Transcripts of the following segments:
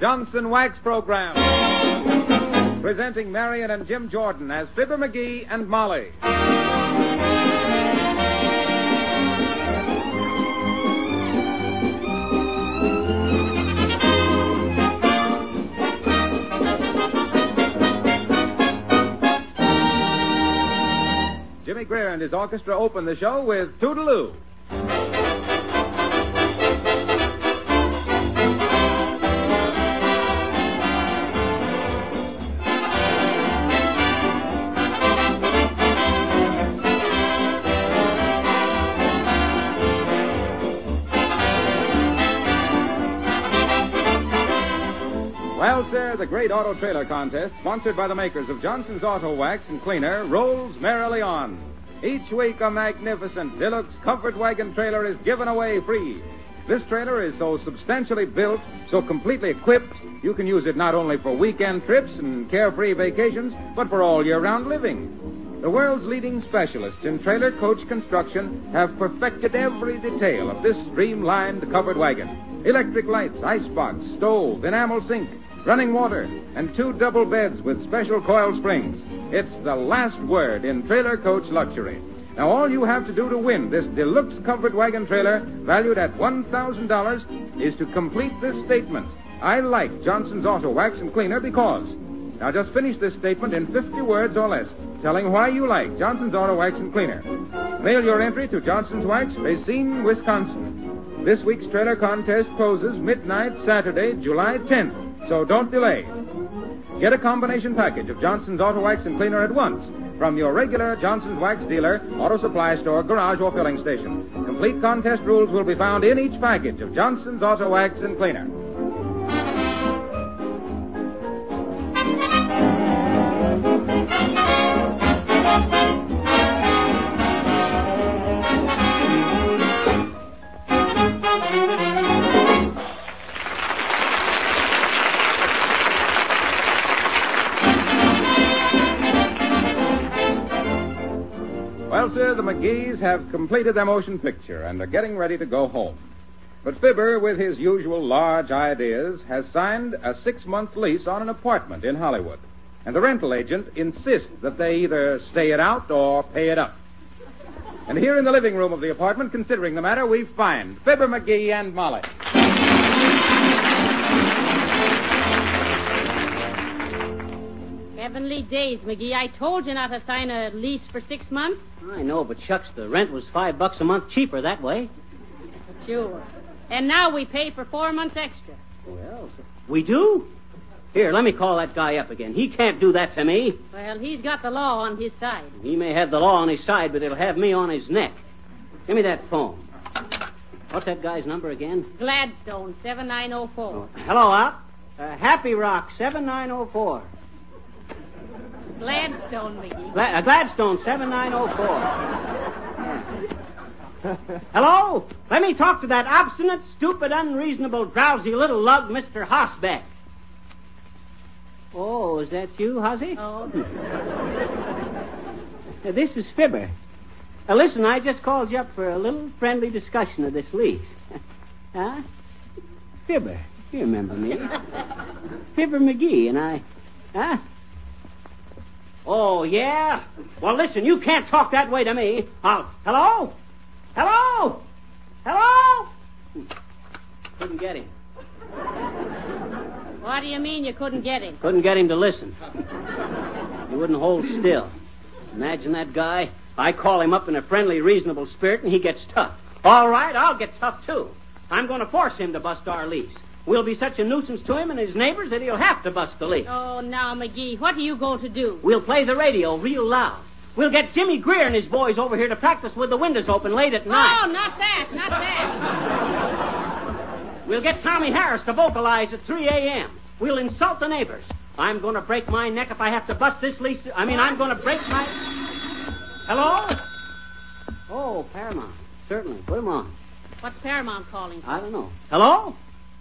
Johnson Wax Program. Presenting Marion and Jim Jordan as Fibber McGee and Molly. Jimmy Greer and his orchestra open the show with Toodaloo. Well, sir, the great auto trailer contest, sponsored by the makers of Johnson's Auto Wax and Cleaner, rolls merrily on. Each week, a magnificent deluxe comfort wagon trailer is given away free. This trailer is so substantially built, so completely equipped, you can use it not only for weekend trips and carefree vacations, but for all year-round living. The world's leading specialists in trailer coach construction have perfected every detail of this streamlined covered wagon. Electric lights, icebox, stove, enamel sink, running water, and 2 double beds with special coil springs. It's the last word in trailer coach luxury. Now, all you have to do to win this deluxe covered wagon trailer, valued at $1,000, is to complete this statement. I like Johnson's Auto Wax and Cleaner because... Now, just finish this statement in 50 words or less, telling why you like Johnson's Auto Wax and Cleaner. Mail your entry to Johnson's Wax, Racine, Wisconsin. This week's trailer contest closes midnight Saturday, July 10th. So don't delay. Get a combination package of Johnson's Auto Wax and Cleaner at once from your regular Johnson's Wax dealer, auto supply store, garage, or filling station. Complete contest rules will be found in each package of Johnson's Auto Wax and Cleaner. Well, sir, the McGees have completed their motion picture and are getting ready to go home. But Fibber, with his usual large ideas, has signed a 6-month lease on an apartment in Hollywood. And the rental agent insists that they either stay it out or pay it up. And here in the living room of the apartment, considering the matter, we find Fibber McGee and Molly. Heavenly days, McGee. I told you not to sign a lease for 6 months. I know, but shucks, the rent was $5 a month cheaper that way. Sure. And now we pay for 4 months extra. Well, we do? Here, let me call that guy up again. He can't do that to me. Well, he's got the law on his side. He may have the law on his side, but it'll have me on his neck. Give me that phone. What's that guy's number again? Gladstone, 7904. Oh, hello, Al. Happy Rock, 7904. Gladstone, McGee. Gladstone, 7904. Hello? Let me talk to that obstinate, stupid, unreasonable, drowsy little lug, Mr. Hosbeck. Oh, is that you, Hossie? Oh. This is Fibber. Listen, I just called you up for a little friendly discussion of this lease. Huh? Fibber. You remember me. Fibber McGee, and I... Huh? Oh, yeah? Well, listen, you can't talk that way to me. Hello? Hello? Hello? Couldn't get him. What do you mean you couldn't get him? Couldn't get him to listen. He wouldn't hold still. Imagine that guy. I call him up in a friendly, reasonable spirit, and he gets tough. All right, I'll get tough, too. I'm going to force him to bust our lease. We'll be such a nuisance to him and his neighbors that he'll have to bust the lease. Oh, now, McGee, what are you going to do? We'll play the radio real loud. We'll get Jimmy Greer and his boys over here to practice with the windows open late at night. Oh, not that. We'll get Tommy Harris to vocalize at 3 a.m. We'll insult the neighbors. I'm going to break my neck if I have to bust this lease. I'm going to break my... Hello? Oh, Paramount. Certainly. Put him on. What's Paramount calling for? I don't know. Hello?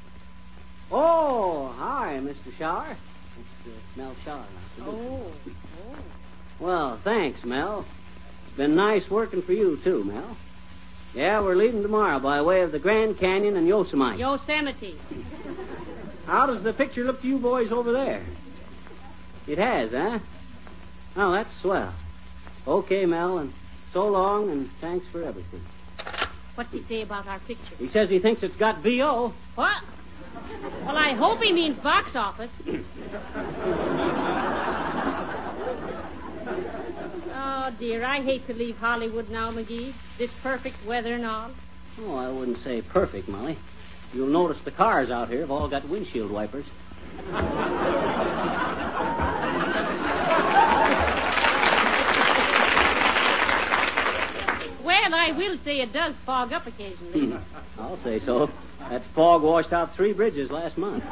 Oh, hi, Mr. Shower. It's Mel Shower. Oh. Well, thanks, Mel. It's been nice working for you, too, Mel. Yeah, we're leaving tomorrow by way of the Grand Canyon and Yosemite. Yosemite. How does the picture look to you boys over there? It has, huh? Oh, that's swell. Okay, Mel, and so long, and thanks for everything. What's he say about our picture? He says he thinks it's got V.O. What? Well, I hope he means box office. Oh, dear, I hate to leave Hollywood now, McGee. This perfect weather and all. Oh, I wouldn't say perfect, Molly. You'll notice the cars out here have all got windshield wipers. Well, I will say it does fog up occasionally. I'll say so. That fog washed out 3 bridges last month.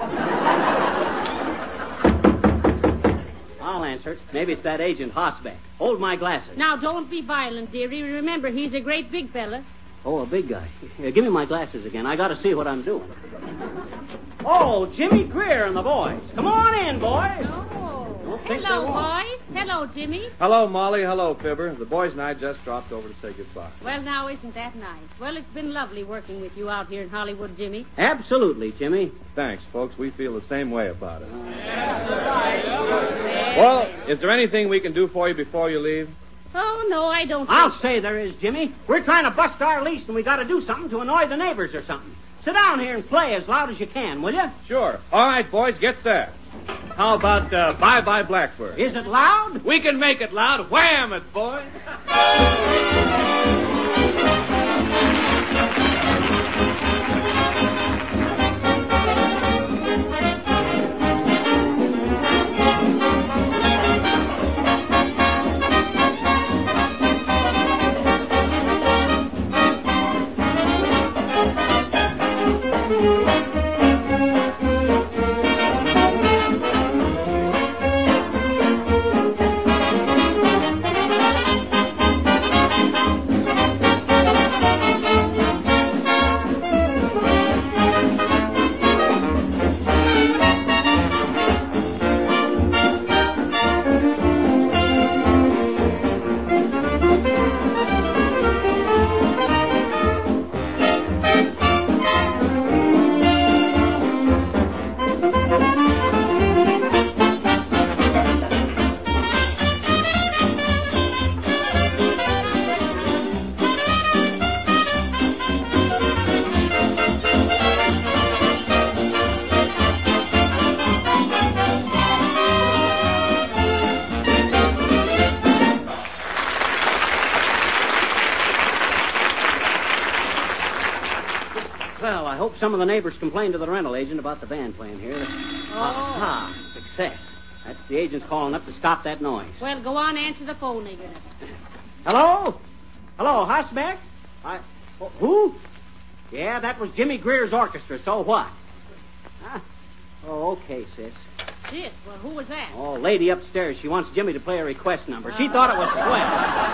I'll answer it. Maybe it's that agent Hosbeck. Hold my glasses. Now, don't be violent, dearie. Remember, he's a great big fella. Oh, a big guy. Here, give me my glasses again. I got to see what I'm doing. Oh, Jimmy Greer and the boys. Come on in, boys. Oh, hello, boys. Hello, Jimmy. Hello, Molly. Hello, Fibber. The boys and I just dropped over to say goodbye. Well, now, isn't that nice? Well, it's been lovely working with you out here in Hollywood, Jimmy. Absolutely, Jimmy. Thanks, folks. We feel the same way about it. Well, is there anything we can do for you before you leave? Oh, no, I don't I'll think... say there is, Jimmy. We're trying to bust our lease, and we got to do something to annoy the neighbors or something. Sit down here and play as loud as you can, will you? Sure. All right, boys, get set. How about Bye-Bye Blackbird? Is it loud? We can make it loud. Wham it, boys. Well, I hope some of the neighbors complained to the rental agent about the band playing here. Aha, success. That's the agent's calling up to stop that noise. Well, go on, answer the phone, nigger. Hello? Hello, Hosbeck? Who? Yeah, that was Jimmy Greer's orchestra, so what? Huh? Oh, okay, sis. Sis? Well, who was that? Oh, lady upstairs. She wants Jimmy to play a request number. She thought it was swell.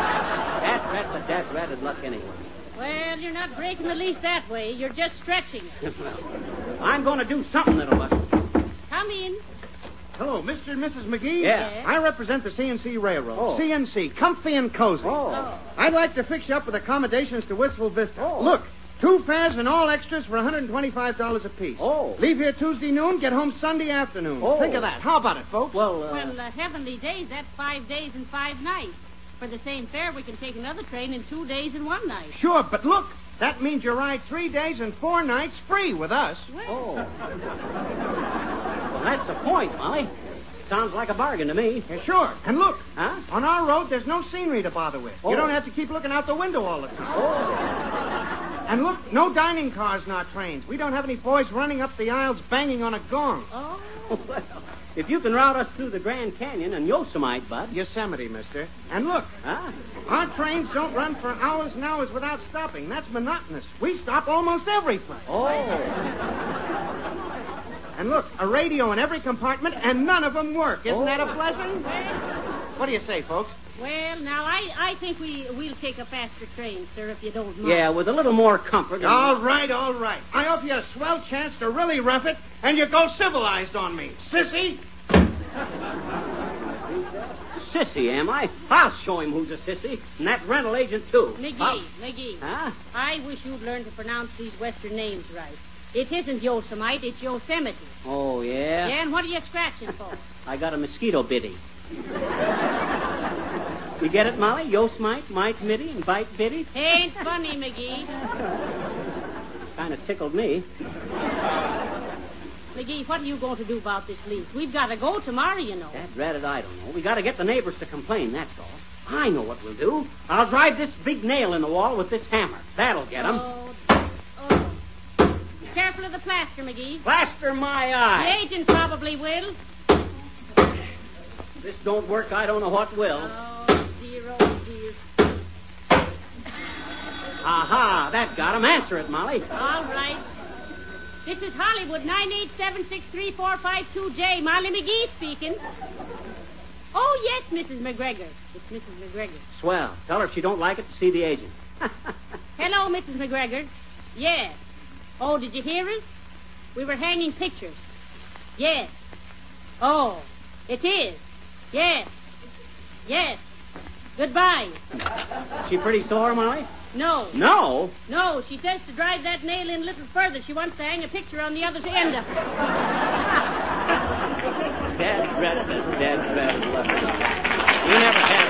That ratted luck anyway. Well, you're not breaking the lease that way. You're just stretching it. I'm going to do something that'll bust it. Come in. Hello, Mr. and Mrs. McGee? Yeah. I represent the CNC Railroad. Oh. CNC, comfy and cozy. Oh. I'd like to fix you up with accommodations to Wistful Vista. Oh. Look, 2 fares and all extras for $125 apiece. Oh. Leave here Tuesday noon, get home Sunday afternoon. Oh. Think of that. How about it, folks? Well, Heavenly Days, that's 5 days and 5 nights. For the same fare, we can take another train in 2 days and 1 night. Sure, but look, that means you ride 3 days and 4 nights free with us. Oh. Well, that's the point, Molly. Sounds like a bargain to me. Yeah, sure. And look, Huh? on our road, there's no scenery to bother with. Oh. You don't have to keep looking out the window all the time. Oh. And look, no dining cars in our trains. We don't have any boys running up the aisles banging on a gong. Oh. Well, if you can route us through the Grand Canyon and Yosemite, Bud. Yosemite, mister. And look, Huh? our trains don't run for hours and hours without stopping. That's monotonous. We stop almost every place. Oh. And look, a radio in every compartment, and none of them work. Isn't that a blessing? What do you say, folks? Well, now, I think we'll take a faster train, sir, if you don't mind. Yeah, with a little more comfort. and- All right, all right. I offer you a swell chance to really rough it, and you go civilized on me. Sissy? Sissy, am I? I'll show him who's a sissy. And that rental agent, too. McGee. Huh? I wish you'd learn to pronounce these Western names right. It isn't Yosemite, it's Yosemite. Oh, yeah? Yeah, and what are you scratching for? I got a mosquito bitty. You get it, Molly? Yosemite, mite mitty, and bite bitty? Ain't funny, McGee. Kind of tickled me. McGee, what are you going to do about this lease? We've got to go tomorrow, you know. That ratted, I don't know. We got to get the neighbors to complain, that's all. I know what we'll do. I'll drive this big nail in the wall with this hammer. That'll get them. Oh. Be careful of the plaster, McGee. Plaster my The eye. agent probably will. If this don't work, I don't know what will. Oh, dear. Aha, that got him. Answer it, Molly. All right. This is Hollywood, 987-63452J. Molly McGee speaking. Oh, yes, Mrs. McGregor. It's Mrs. McGregor. Swell. Tell her if she don't like it to see the agent. Hello, Mrs. McGregor. Yes. Oh, did you hear us? We were hanging pictures. Yes. Oh, it is. Yes. Yes. Goodbye. She pretty sore, Molly? No. No? No, she says to drive that nail in a little further. She wants to hang a picture on the other end of it. Dead. We never had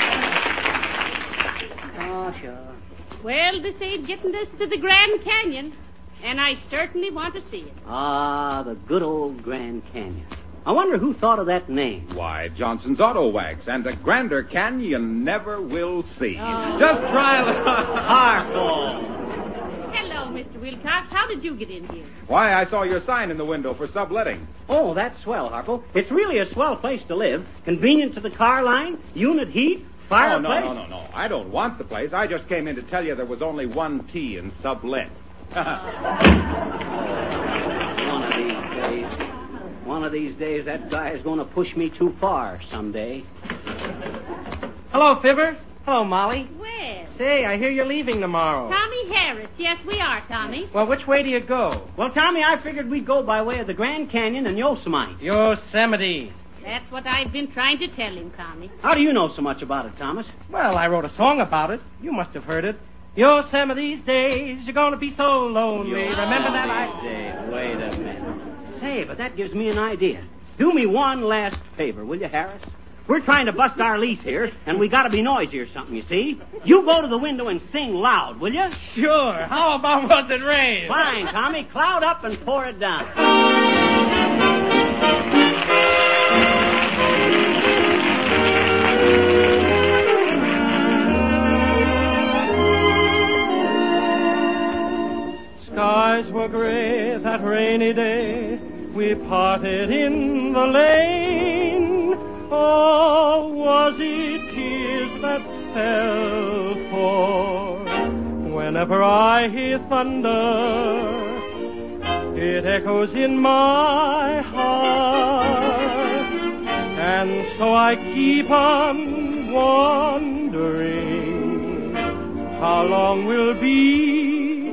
any. Oh, sure. Well, this ain't getting us to the Grand Canyon, and I certainly want to see it. Ah, the good old Grand Canyon. I wonder who thought of that name. Why, Johnson's Auto Wax, and a grander canyon you never will see. Oh. Just try a Harpo. Hello, Mr. Wilcox. How did you get in here? Why, I saw your sign in the window for subletting. Oh, that's swell, Harpo. It's really a swell place to live. Convenient to the car line, unit heat, fireplace. Oh, no. I don't want the place. I just came in to tell you there was only one T in sublet. One of these days, that guy is going to push me too far someday. Hello, Fibber. Hello, Molly. Well, Say, I hear you're leaving tomorrow. Tommy Harris. Yes, we are, Tommy. Well, which way do you go? Well, Tommy, I figured we'd go by way of the Grand Canyon and Yosemite. Yosemite. That's what I've been trying to tell him, Tommy. How do you know so much about it, Thomas? Well, I wrote a song about it. You must have heard it. Yosemite's days, you're going to be so lonely. Remember that? Wait a minute. Say, but that gives me an idea. Do me one last favor, will you, Harris? We're trying to bust our lease here, and we got to be noisy or something, you see. You go to the window and sing loud, will you? Sure. How about Was It Rain? Fine, Tommy. Cloud up and pour it down. Skies were gray that rainy day. We parted in the lane. Oh, was it tears that fell for? Whenever I hear thunder, it echoes in my heart. And so I keep on wondering how long we'll be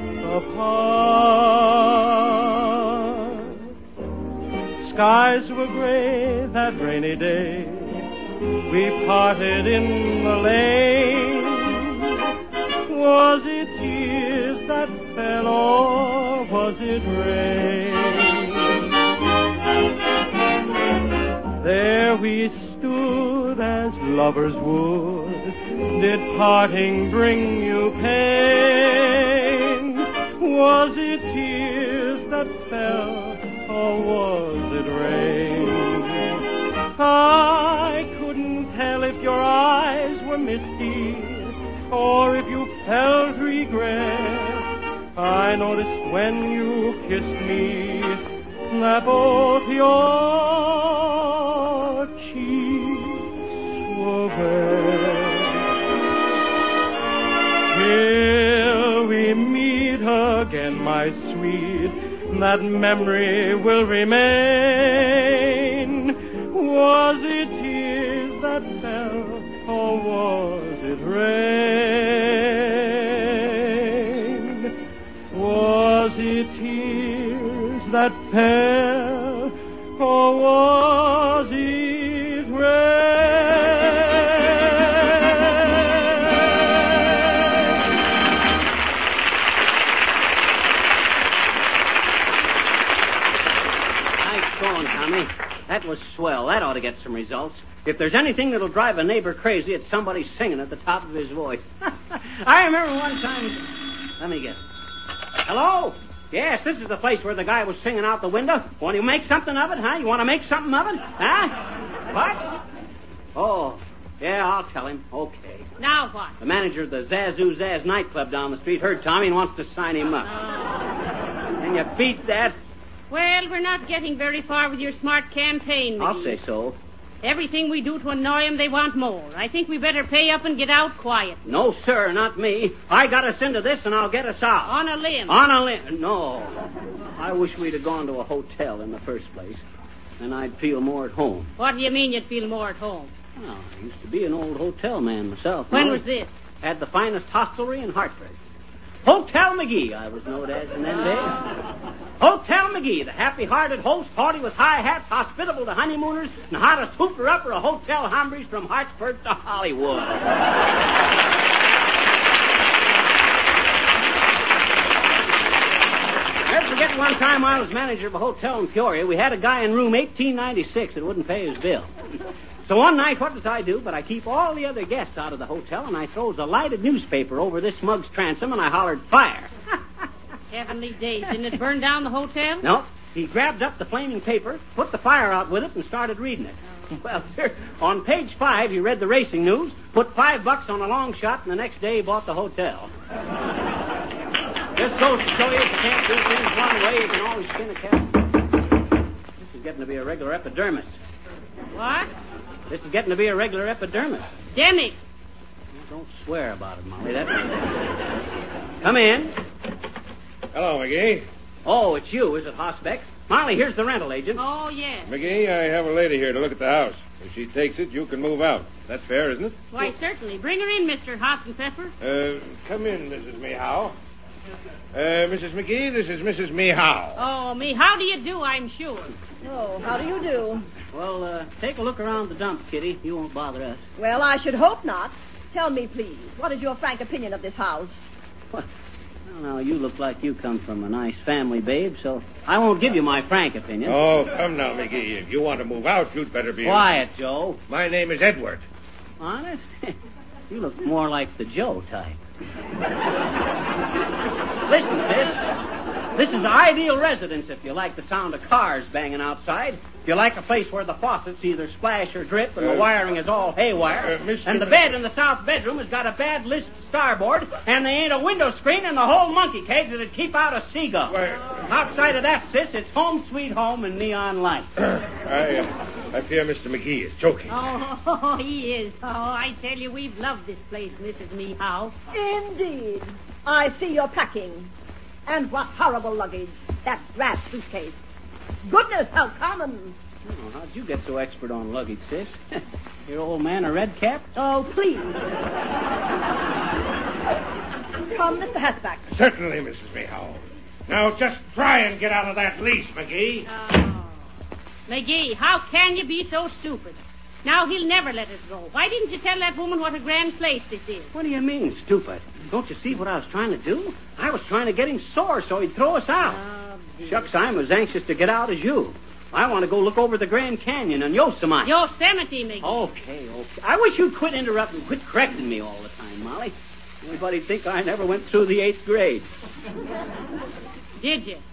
apart. Skies were gray that rainy day. We parted in the lane. Was it tears that fell or was it rain? There we stood as lovers would. Did parting bring you pain? Was it tears that fell or was it rain? I couldn't tell if your eyes were misty or if you felt regret. I noticed when you kissed me that both your cheeks were red. Till we meet again, my sweet, that memory will remain. Was it tears that fell or was it rain? Was it tears that fell or was it rain? on, Tommy. That was swell. That ought to get some results. If there's anything that'll drive a neighbor crazy, it's somebody singing at the top of his voice. I remember one time... Let me get it. Hello? Yes, this is the place where the guy was singing out the window. Want to make something of it, huh? You want to make something of it? Huh? What? Oh, yeah, I'll tell him. Okay. Now what? The manager of the Zazoo Zaz nightclub down the street heard Tommy and wants to sign him up. Can you beat that? Well, we're not getting very far with your smart campaign, McGee. I'll say so. Everything we do to annoy them, they want more. I think we better pay up and get out quiet. No, sir, not me. I got us into this, and I'll get us out. On a limb. On a limb? No. I wish we'd have gone to a hotel in the first place. Then I'd feel more at home. What do you mean you'd feel more at home? Well, I used to be an old hotel man myself. When was this? Had the finest hostelry in Hartford. Hotel McGee, I was known as in them days. Hotel McGee, the happy-hearted host, haughty with high hats, hospitable to honeymooners, and hottest hooper-upper of hotel hombres from Hartford to Hollywood. Never forget one time I was manager of a hotel in Peoria. We had a guy in room 1896 that wouldn't pay his bill. So one night, what does I do? But I keep all the other guests out of the hotel, and I throws a lighted newspaper over this mug's transom, and I hollered, fire. Heavenly days. Didn't it burn down the hotel? No. He grabbed up the flaming paper, put the fire out with it, and started reading it. Well, sir, on page 5, he read the racing news, put $5 on a long shot, and the next day he bought the hotel. Just goes to show you if you can't do things one way, you can always skin a cat. This is getting to be a regular epidermis. What? This is getting to be a regular epidermis. Demic. Well, don't swear about it, Molly. Come in. Hello, McGee. Oh, it's you, is it, Hosbeck? Molly, here's the rental agent. Oh, yes. McGee, I have a lady here to look at the house. If she takes it, you can move out. That's fair, isn't it? Why, certainly. Bring her in, Mr. Hassenpfeffer. Come in, Mrs. Mehow. Mrs. McGee, this is Mrs. Mehow. Oh, me, how do you do, I'm sure. Oh, how do you do? Well, take a look around the dump, Kitty. You won't bother us. Well, I should hope not. Tell me, please, what is your frank opinion of this house? What? Well, now, you look like you come from a nice family, babe, so I won't give you my frank opinion. Oh, come now, McGee. If you want to move out, you'd better be... Quiet, Joe. My name is Edward. Honest? You look more like the Joe type. Listen, sis. This is ideal residence if you like the sound of cars banging outside. If you like a place where the faucets either splash or drip and the wiring is all haywire. And the bed in the south bedroom has got a bad list starboard, and there ain't a window screen in the whole monkey cage that'd keep out a seagull. Outside of that, sis, it's home sweet home and neon lights. I fear Mr. McGee is joking. Oh, he is. Oh, I tell you, we've loved this place, Mrs. Mehow. Indeed. I see you're packing. And what horrible luggage. That brass suitcase. Goodness, how common. Oh, how'd you get so expert on luggage, sis? Your old man a red cap? Oh, please. Come, Mr. Hasback. Certainly, Mrs. Mehow. Now, just try and get out of that lease, McGee. Oh. McGee, how can you be so stupid? Now he'll never let us go. Why didn't you tell that woman what a grand place this is? What do you mean, stupid? Don't you see what I was trying to do? I was trying to get him sore so he'd throw us out. Oh, Shucks, I'm as anxious to get out as you. I want to go look over the Grand Canyon and Yosemite. Yosemite, McGee. Okay. I wish you'd quit interrupting, quit correcting me all the time, Molly. Anybody'd think I never went through the 8th grade. Did you?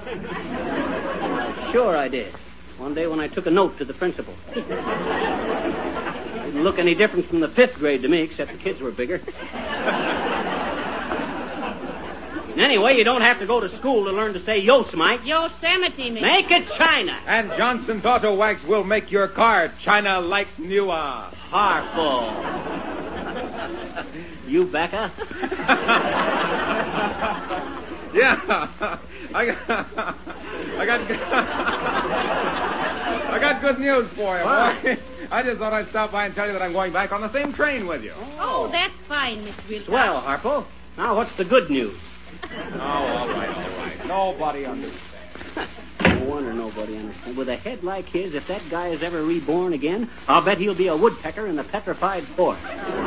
Sure I did. One day when I took a note to the principal. Didn't look any different from the 5th grade to me, except the kids were bigger. Anyway, you don't have to go to school to learn to say Yosemite. Yosemite, McGee. Make it China. And Johnson's Auto Wax will make your car China like newer. Harful. You, Becca? Yeah. I got good news for you, boy. I just thought I'd stop by and tell you that I'm going back on the same train with you. Oh, that's fine, Mr. Wilcox. Swell, Harpo. Now, what's the good news? Oh, all right. Nobody understands. No wonder nobody understands. With a head like his, if that guy is ever reborn again, I'll bet he'll be a woodpecker in the petrified forest.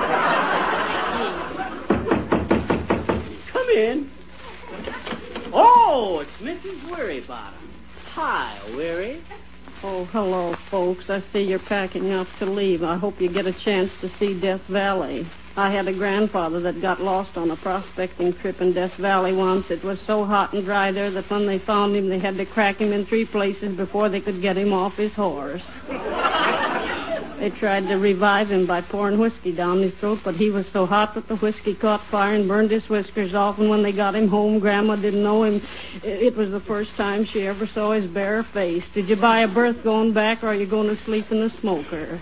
Come in. Oh, it's Mrs. Wearybottom. Hi, Weary. Oh, hello, folks. I see you're packing up to leave. I hope you get a chance to see Death Valley. I had a grandfather that got lost on a prospecting trip in Death Valley once. It was so hot and dry there that when they found him, they had to crack him in 3 places before they could get him off his horse. They tried to revive him by pouring whiskey down his throat, but he was so hot that the whiskey caught fire and burned his whiskers off, and when they got him home, Grandma didn't know him. It was the first time she ever saw his bare face. Did you buy a berth going back, or are you going to sleep in the smoker?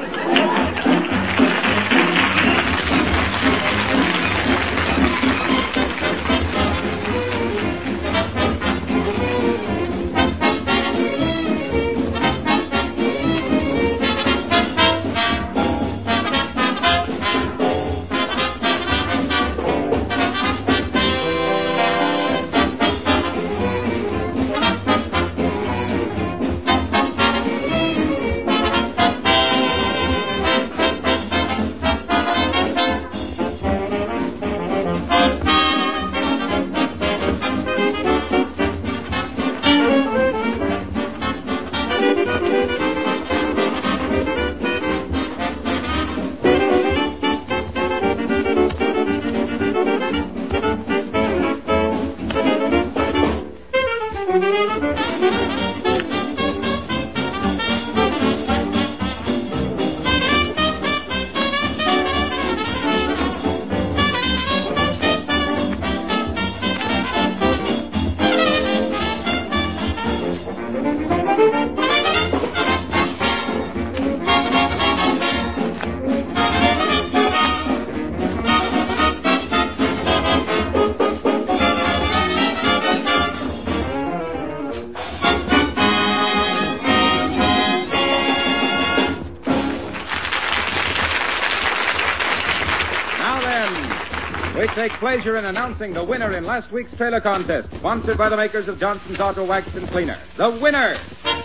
We take pleasure in announcing the winner in last week's trailer contest, sponsored by the makers of Johnson's Auto Wax and Cleaner. The winner,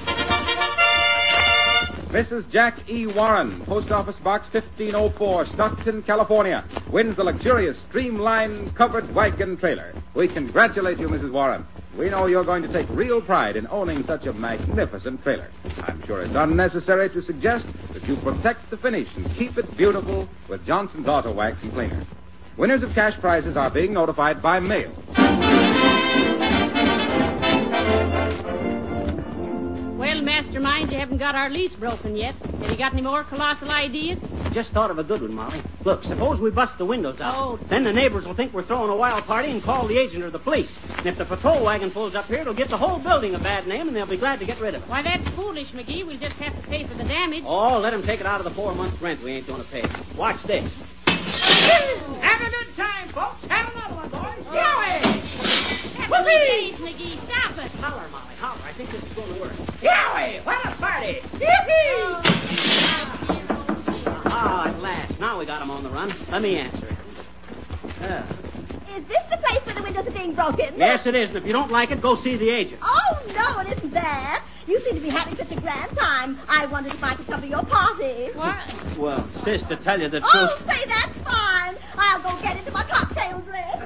Mrs. Jack E. Warren, Post Office Box 1504, Stockton, California, wins the luxurious Streamline covered wagon trailer. We congratulate you, Mrs. Warren. We know you're going to take real pride in owning such a magnificent trailer. I'm sure it's unnecessary to suggest that you protect the finish and keep it beautiful with Johnson's Auto Wax and Cleaner. Winners of cash prizes are being notified by mail. Well, Mastermind, you haven't got our lease broken yet. Have you got any more colossal ideas? Just thought of a good one, Molly. Look, suppose we bust the windows out. Oh. Then the neighbors will think we're throwing a wild party and call the agent or the police. And if the patrol wagon pulls up here, it'll give the whole building a bad name, and they'll be glad to get rid of it. Why, that's foolish, McGee. We'll just have to pay for the damage. Oh, let them take it out of the 4 months' rent we ain't going to pay. Watch this. Have a good time, folks. Have another one, boys. Yowie! Please, McGee, stop it. Holler, Molly, holler. I think this is going to work. Yowie! What a party! Ah, at last. Now we got him on the run. Let me answer it. Is this the place where the windows are being broken? Yes, it is. And if you don't like it, go see the agent. Oh, no, it isn't that. You seem to be having such a grand time. I wondered if I could come to your party. What? Well, sis, to tell you the truth... Oh, say that's fine. I'll go get into my cocktail dress.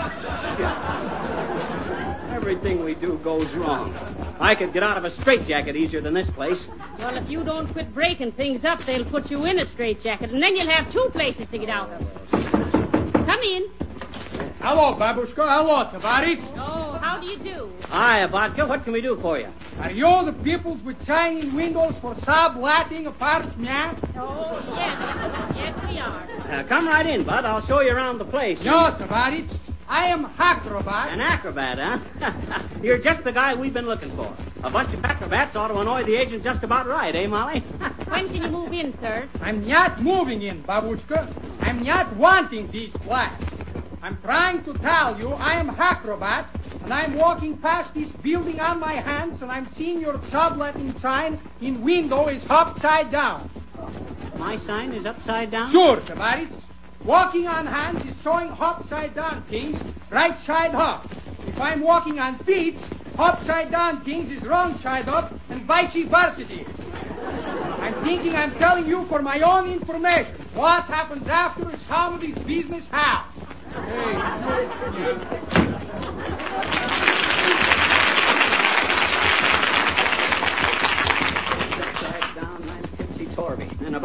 Everything we do goes wrong. I could get out of a straitjacket easier than this place. Well, if you don't quit breaking things up, they'll put you in a straitjacket, and then you'll have 2 places to get out of. Come in. Hello, Babushka. Hello, Tavares. Oh, how do you do? Hi, Vodka. What can we do for you? Are you the peoples with shining windows for subletting apartments? Oh, yes. Yes, we are. Come right in, Bud. I'll show you around the place. No, Tavares. I am acrobat. An acrobat, huh? You're just the guy we've been looking for. A bunch of acrobats ought to annoy the agent just about right, eh, Molly? When can you move in, sir? I'm not moving in, Babushka. I'm not wanting these flats. I'm trying to tell you I am acrobat, and I'm walking past this building on my hands, and I'm seeing your subletting sign in window is upside down. My sign is upside down? Sure, Tavares. Walking on hands is showing upside down things, right side up. If I'm walking on feet, upside down things is wrong side up, and vice versa. I'm thinking I'm telling you for my own information. What happens after is somebody's business house. Hey.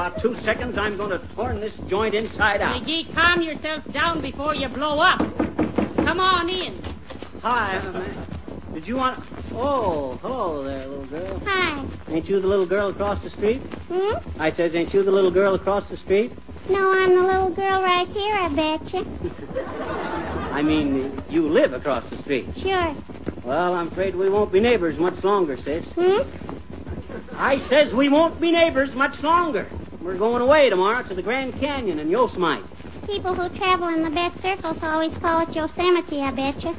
about 2 seconds, I'm going to turn this joint inside out. McGee, calm yourself down before you blow up. Come on in. Hi, man. Did you want... Oh, hello there, little girl. Hi. Ain't you the little girl across the street? I says, ain't you the little girl across the street? No, I'm the little girl right here, I betcha. I mean, you live across the street. Sure. Well, I'm afraid we won't be neighbors much longer, sis. I says we won't be neighbors much longer. We're going away tomorrow to the Grand Canyon in Yosemite. People who travel in the best circles always call it Yosemite, I betcha.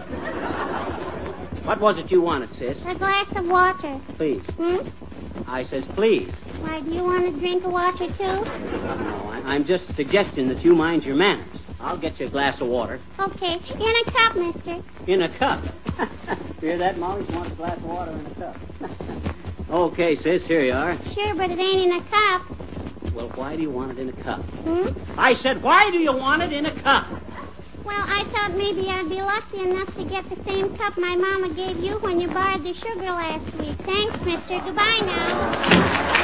What was it you wanted, sis? A glass of water. Please. I says, please. Why, do you want a drink of water, too? No, I'm just suggesting that you mind your manners. I'll get you a glass of water. Okay. In a cup, mister. In a cup? Hear that, Molly? She wants a glass of water in a cup. Okay, sis, here you are. Sure, but it ain't in a cup. Well, why do you want it in a cup? I said, why do you want it in a cup? Well, I thought maybe I'd be lucky enough to get the same cup my mama gave you when you borrowed the sugar last week. Thanks, mister. Goodbye now.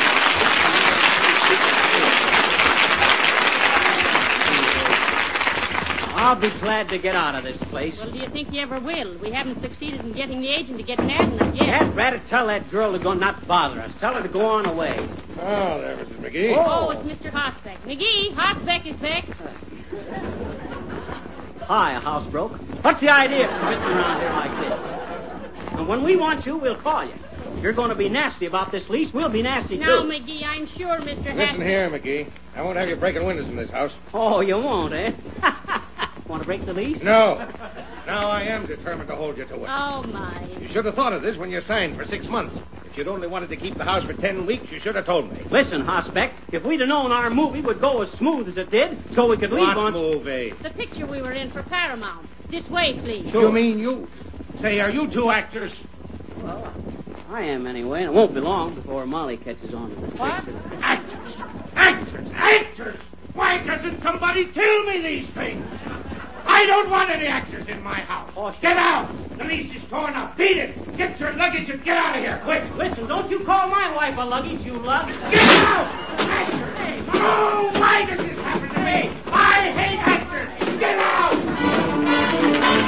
I'll be glad to get out of this place. Well, do you think you ever will? We haven't succeeded in getting the agent to get mad enough yet. Dad, rather tell that girl to go not bother us. Tell her to go on away. Oh, there, Mrs. McGee. Oh, it's Mr. Hosbeck. McGee, Hosbeck is back. Hi, housebroke. What's the idea of sitting around here like this? And when we want you, we'll call you. If you're going to be nasty about this lease, we'll be nasty, too. No, McGee, I'm sure Mr. Listen here, McGee. I won't have you breaking windows in this house. Oh, you won't, eh? Want to break the lease? No. Now I am determined to hold you to it. Oh, my. You should have thought of this when you signed for 6 months. If you'd only wanted to keep the house for 10 weeks, you should have told me. Listen, Hosbeck, if we'd have known our movie would go as smooth as it did, so we could leave What on... movie? The picture we were in for Paramount. This way, please. Sure. You mean you? Say, are you two actors? Well, I am anyway, and it won't be long before Molly catches on to this What? picture. Actors! Actors! Actors! Why doesn't somebody tell me these things? I don't want any actors in my house. Oh, sure. Get out! The lease is torn up. Beat it! Get your luggage and get out of here, quick! Listen, don't you call my wife a luggage, you lug. Get out! Actors! Oh, why does this happen to me? I hate actors! Get out!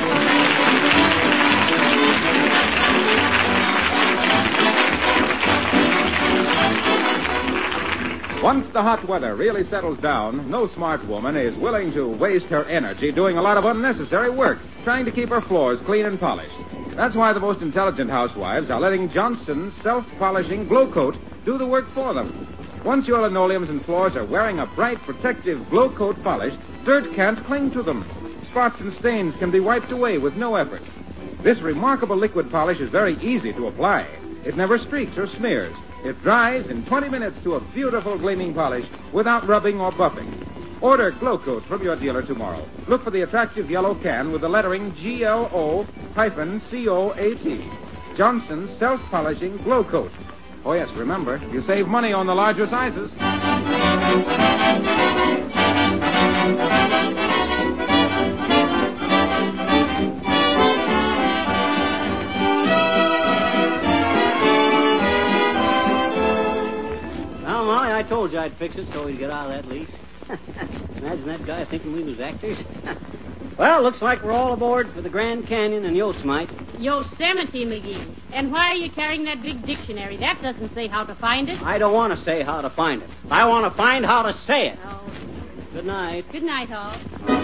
Once the hot weather really settles down, no smart woman is willing to waste her energy doing a lot of unnecessary work, trying to keep her floors clean and polished. That's why the most intelligent housewives are letting Johnson's self-polishing Glow Coat do the work for them. Once your linoleums and floors are wearing a bright, protective Glow Coat polish, dirt can't cling to them. Spots and stains can be wiped away with no effort. This remarkable liquid polish is very easy to apply. It never streaks or smears. It dries in 20 minutes to a beautiful gleaming polish without rubbing or buffing. Order Glow Coat from your dealer tomorrow. Look for the attractive yellow can with the lettering GLO-COAT. Johnson's self-polishing Glow Coat. Oh, yes, remember, you save money on the larger sizes. I told you I'd fix it so we'd get out of that lease. Imagine that guy thinking we was actors. Well, looks like we're all aboard for the Grand Canyon and Yosemite. Yosemite, McGee. And why are you carrying that big dictionary? That doesn't say how to find it. I don't want to say how to find it. I want to find how to say it. Oh. Good night. Good night, all.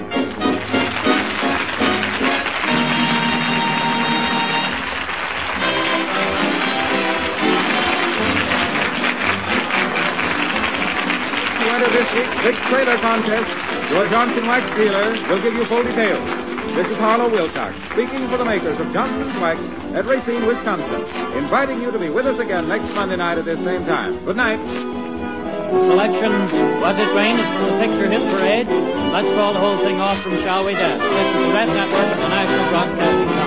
This week's big trailer contest, your Johnson Wax dealer will give you full details. This is Harlow Wilcox, speaking for the makers of Johnson's Wax at Racine, Wisconsin, inviting you to be with us again next Monday night at this same time. Good night. Selection, Was It Rain, is from the picture Hit Parade. Let's call the whole thing off from Shall We Dance. This is the Red Network of the National Broadcasting